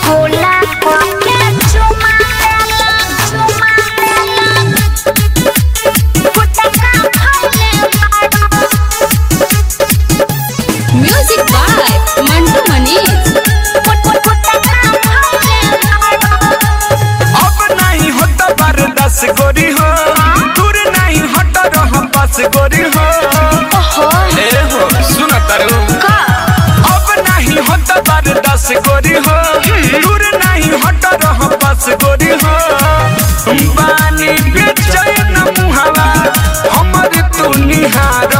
Music by Mantu Manish. अब नहीं होता बर्दाश्त गोरी हो, दूर नहीं हट रहा बस गोरी हो। ए हो सुन तारू, अब नहीं होता बर्दाश्त गोरी हो, दूर नहीं हट रहा बस गोरी हो। बानी बेचैन मुहावा हमर तू निहारा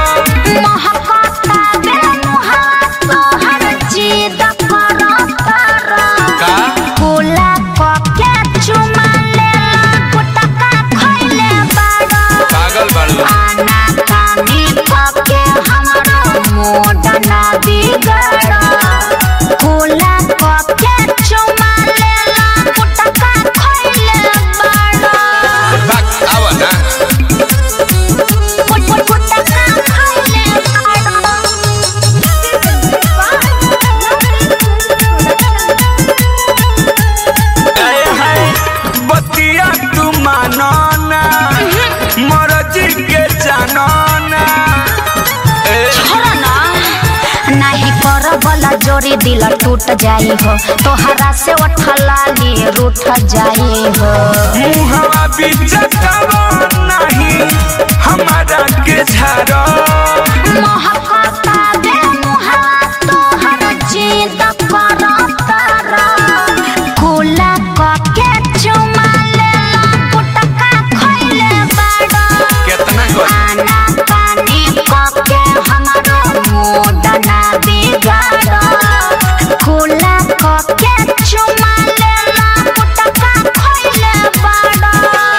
जोरी दिल टूट जाई हो, तोहरा से उठलाली रूठ जाई हो। मुहवा बिचकावा नहीं हमारा के झारा महकता बे मुहवा तोहर जिद करतारा। खुला के चुमा लेला पुटका खइले बाड़ा। कितना आना पानी के हमारो मूड ना बिगाड़ा। खुला के चुमा लेला पुटका खइले बाड़ा।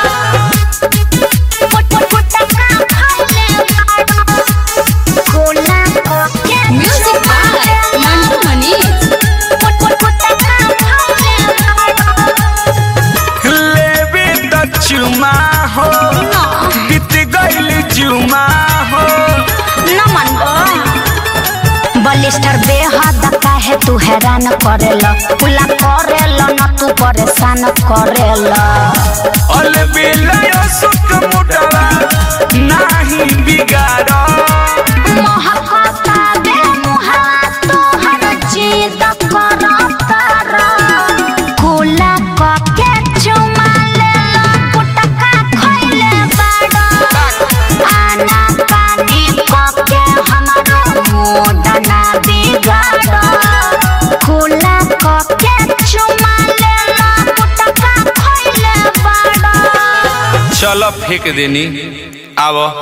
पुटका खइले बाड़ा। खुला के म्यूजिक बाय मंटू मनीष। पुटका खइले बाड़ा। लेबे त चुमा हो, बीत गइल जुमा हो। नमन बलिस्टर बेहद काहे तू हैरान करेला। पुला करेला न तू परेशान करेला। अल बिलयो सुख मुडवा नाही बिगाड़ा। महकता बे मुहवा तोहर जिद करतारा। खुला के चुमा लेला पुटका खइले बाड़ा। आना पानी के हमारो मूड ना बिगाड़ा। खुला के चुमा लेला पुटका खइले बाड़ा। चलो फेंक देनी आवो।